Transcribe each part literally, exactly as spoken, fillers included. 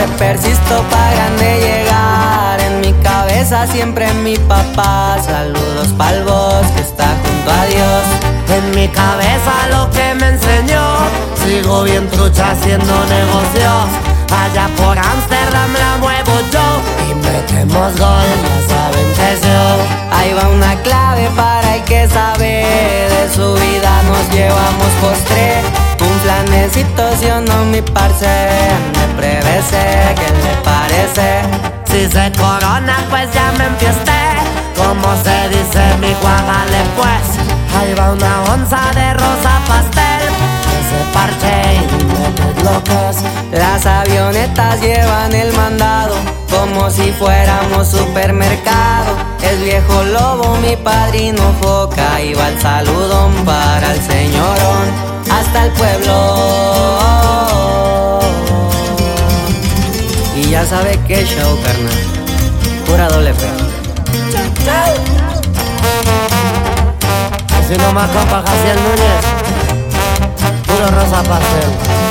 persisto para grande llegar. En mi cabeza siempre mi papá. Saludos pa'l boss que está junto a Dios. En mi cabeza lo que me enseñó. Sigo bien trucha haciendo negocios. Allá por Amsterdam la muevo yo y metemos gol, ya saben que es yo. Ahí va una clave para el que sabe. De su vida nos llevamos postre. Un planecito, si o no, mi parce. Me prevese, ¿qué le parece? Si se corona, pues ya me enfiesté. Como se dice, mi guagale pues. Ahí va una onza de rosa pastel. Ese parche y no lo que es. Las avionetas llevan el mandado como si fuéramos supermercado. El viejo lobo, mi padrino Foca. Y va el saludón para el señorón hasta el pueblo. Y ya sabe qué show, carnal. Pura doble P. Así nomás, compa Jaciel Núñez. Puro rosa pastel.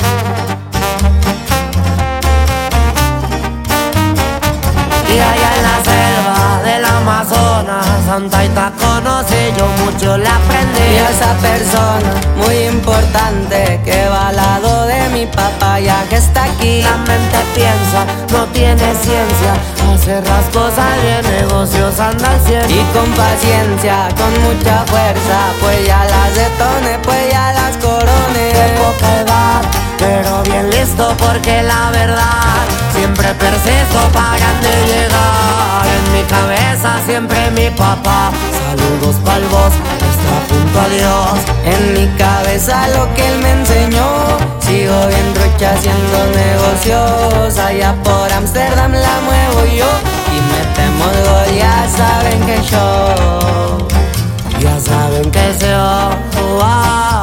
Y allá en la selva del Amazonas, Santa Ita conocí, yo mucho le aprendí. Y a esa persona muy importante que va al lado de mi papá, ya que está aquí. La mente piensa, no tiene ciencia. Hacer las cosas bien, negocios anda al cien. Y con paciencia, con mucha fuerza, pues ya las detone, pues ya las corone. De poca edad, pero bien listo porque la verdad siempre persisto para grande llegar. En mi cabeza siempre mi papá. Saludos pa'l boss, está junto a Dios. En mi cabeza lo que él me enseñó. Sigo bien trucha haciendo negocios. Allá por Amsterdam la muevo yo. Y metemos gol, ya saben que show. Ya saben que se va.